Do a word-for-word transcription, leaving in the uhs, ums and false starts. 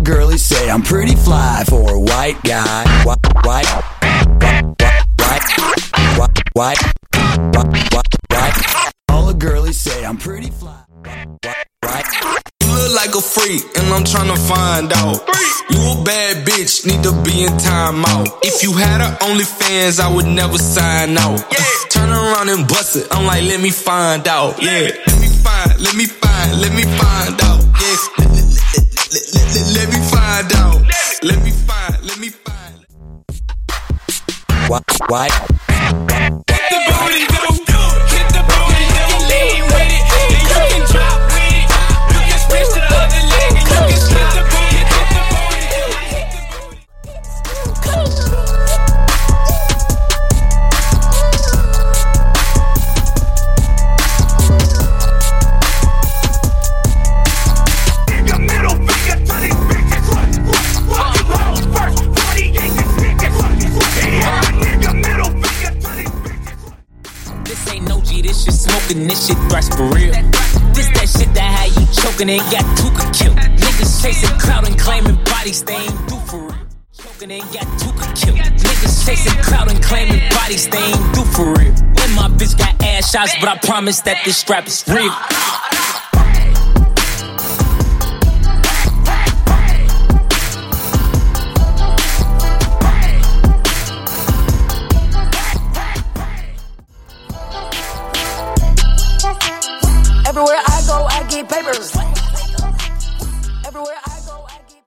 girlies say I'm pretty fly for a white guy. White, white, white, white, white, white, white. All the girlies say I'm pretty fly. White. You look like a freak, and I'm tryna find out. You a bad bitch, need to be in timeout. If you had a OnlyFans, I would never sign out. Yeah. Turn around and bust it, I'm like, let me find out. Yeah, let me find, let me find, let me find out. Yeah, let, let, let, let, let, let me find out. Let me find, let me find. What? What? Hit the booty, do. Hit the booty, do. Lean with it, then you can drop with it. You can switch to the other leg, and you can hit the booty, hit the booty, hit the booty. This shit thrash for real. This that shit that had you choking and got Tuka killed. Niggas chasing clout and claiming bodies they ain't do for real. Choking and got Tuka killed. Niggas chasing clout and claiming bodies they ain't do for real. And my bitch got ass shots, but I promise that this strap is real.